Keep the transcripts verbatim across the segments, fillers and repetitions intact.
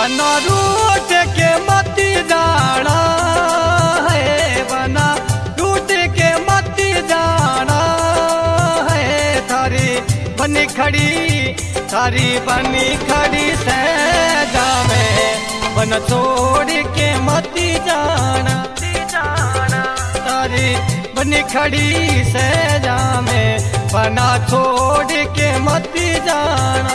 बना रूठ के मती जाना है, बना रूठ के मती जाना है। थारी बनी खड़ी, थारी बनी खड़ी सहजा में, बन छोड़ के मती जाना। तारी बनी खड़ी सहजा में, बना छोड़ के मती जाना।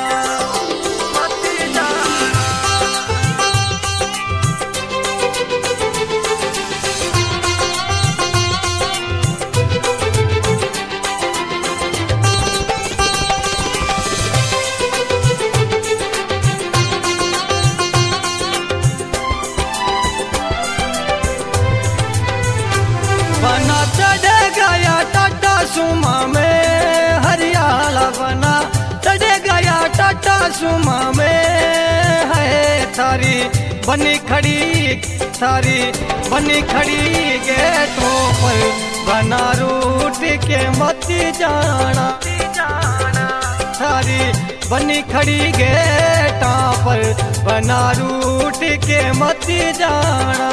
बना चढ़ गया टाटा सुमा में हरियाला, बना चढ़ गया टाटा सुमा में है। थारी बनी खड़ी, थारी बनी खड़ी गेटों पर, बना रूठ के मती जाना। थारी बनी खड़ी गेटा पर, बना रूठ के मती जाना।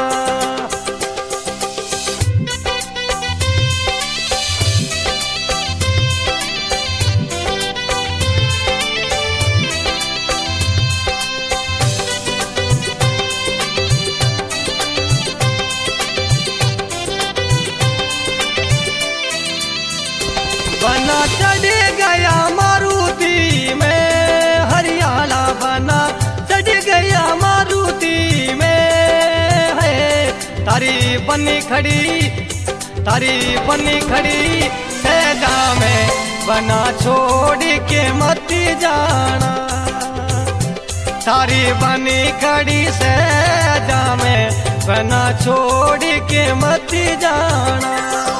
बना चढ़ गया मारुति में हरियाला, बना चढ़ गया मारुति में है। तारी बनी खड़ी, तारी बनी खड़ी सहजा में, बना छोड़ के मती जाना। तारी बनी खड़ी सहजा में, बना छोड़ के मती जाना।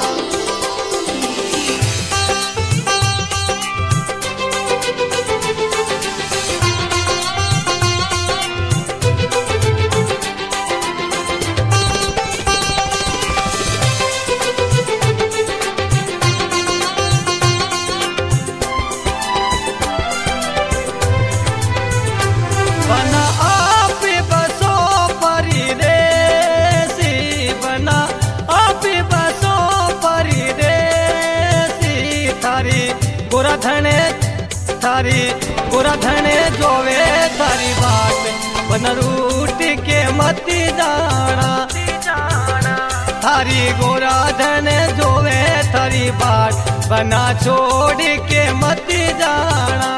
बना आप बसो परदेसी, बना आप बसो परदेसी। थारी गोराधने, थारी गोराधने जोवे थारी बाट, बन रूठ के मती जाना। थारी गोराधने जोवे थारी बाट, बना छोड़ के मती जाना।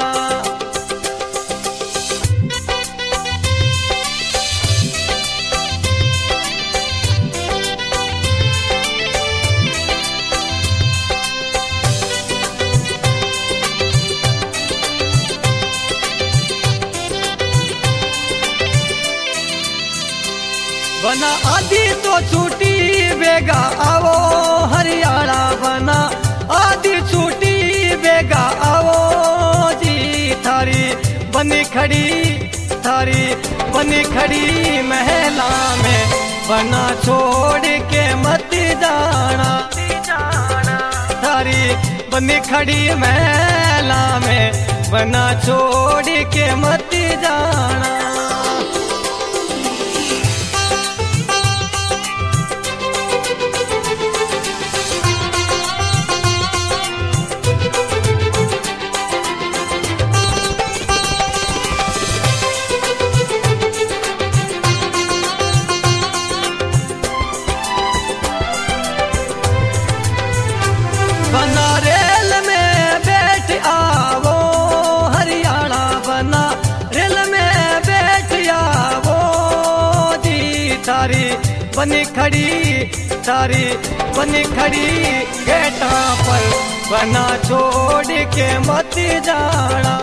बना आधी तो छूटी बेगा आवो हरियाणा, बना आधी छूटी बेगा आवो जी। थारी बनी खड़ी, थारी बनी खड़ी महला में, बना छोड़ के मती जाना। थारी बनी खड़ी महला में, बना छोड़ के मती जाना। बना रेल में बैठ आवो हरियाणा, बना रेल में बैठ आवो जी। थारी बनी खड़ी, थारी बनी खड़ी गेटा पर, बना छोड़ के मती जाना।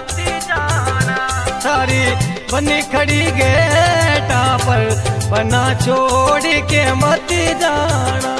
थारी बनी खड़ी गेटा पर, बना छोड़ के मती जाना।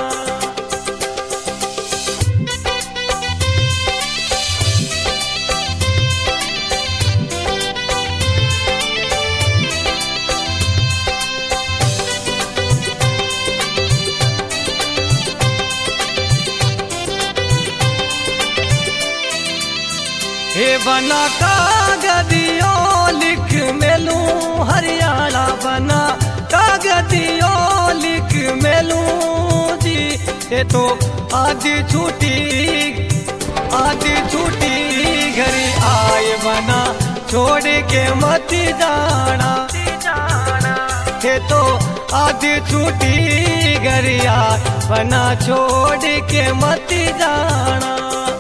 हे बना कागदियों लिख मेलू हरियाणा बना कागजियो लिख मेलू जी। ये तो आधी छुट्टी आधी छुट्टी घरी आए बना छोड़ के मत जाना। ये तो आधी छुट्टी घरी आए बना छोड़ के मत जाना।